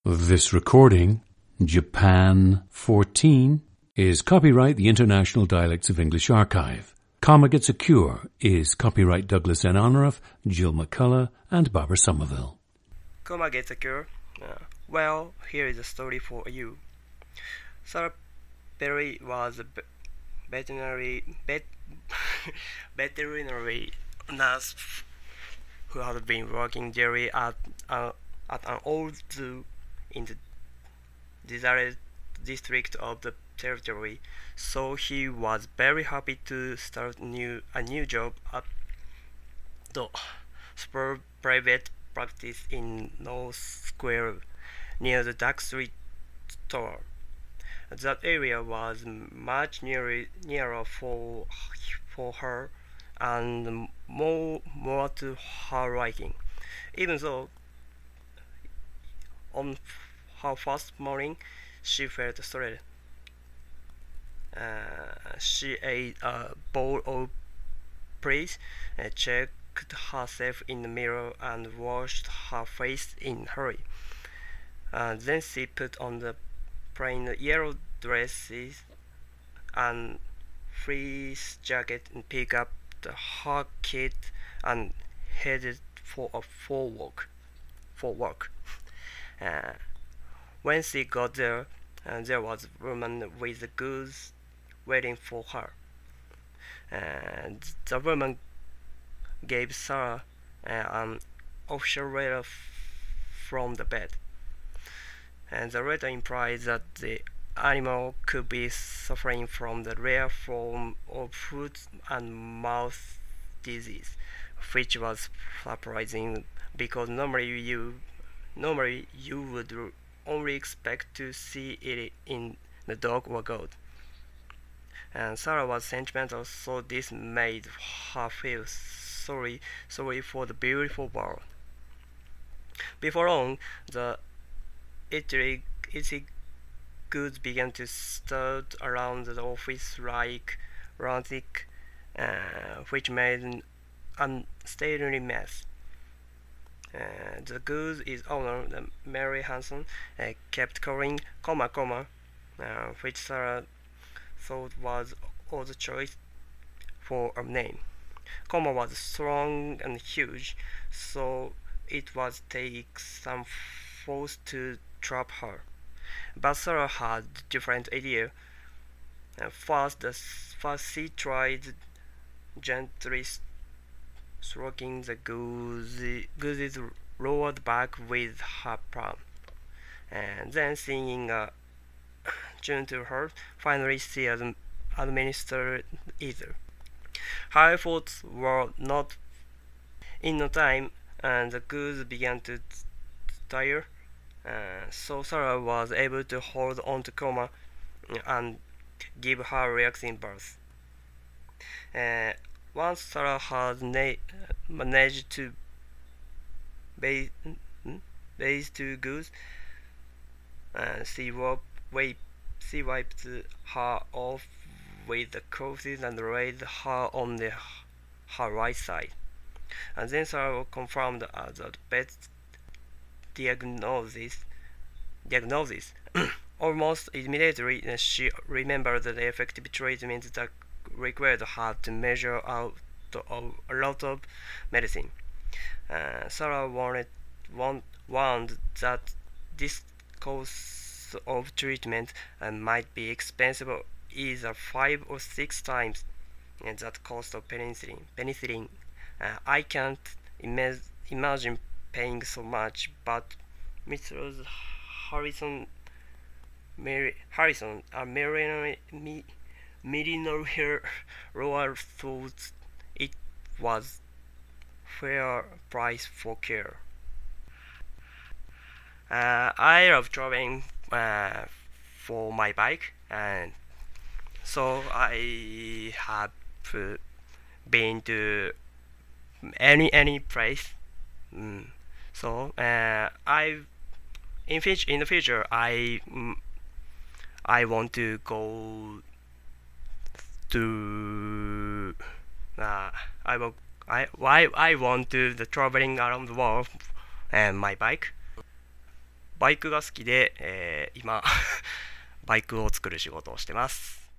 This recording, Japan 14, is copyright the International Dialects of English Archive. Karma Gets a Cure is copyright Douglas N. Honorath, Jill McCullough, and Barbara Somerville. Karma Gets a Cure. Well, here is a story for you. Sarah Perry was a veterinary nurse who had been working daily at an old zoo in the desired district of the territory, so he was very happy to start a new job at the super private practice in North Square near the Duck Street store. That area was much nearer for her and more to her liking, even though on her first morning she felt stressed. She ate a bowl of praise, checked herself in the mirror, and washed her face in a hurry. Then she put on the plain yellow dresses and fleece jacket and picked up her kit and headed for work. When she got there, there was a woman with the goods waiting for her. The woman gave Sarah an official letter from the vet, and the letter implied that the animal could be suffering from the rare form of foot and mouth disease, which was surprising because normally you would only expect to see it in the dog or goat. And Sarah was sentimental, so this made her feel sorry for the beautiful world. Before long, the itchy goods began to stir around the office like lunatic, which made an unsteady mess. The goods' owner, Mary Hanson, kept calling comma, which Sarah thought was odd choice for a name. Comma was strong and huge, so it was take some force to trap her. But Sarah had a different idea. First she tried gently stroking the goose's lowered back with her palm, and then singing a tune to her. Finally, she administered either. Her efforts were not in no time, and the goose began to tire. So Sarah was able to hold on to Coma and give her relaxing birth. Once Sarah had managed to bathe two goose, she wiped her off with the clothes and laid her on her right side. And then Sarah confirmed the vet's diagnosis. Almost immediately, she remembered the effective treatment that required her to measure out a lot of medicine. Sarah warned that this course of treatment might be expensive, either 5 or 6 times that cost of penicillin. I can't imagine paying so much, but Mrs. Harrison, a millionaire lawyer, thought it was fair price for care. I love traveling for my bike, and so I have been to any place. So in the future I want to go to I want to the traveling around the world and my bike. バイクが好きで、今バイクを作る仕事をしてます。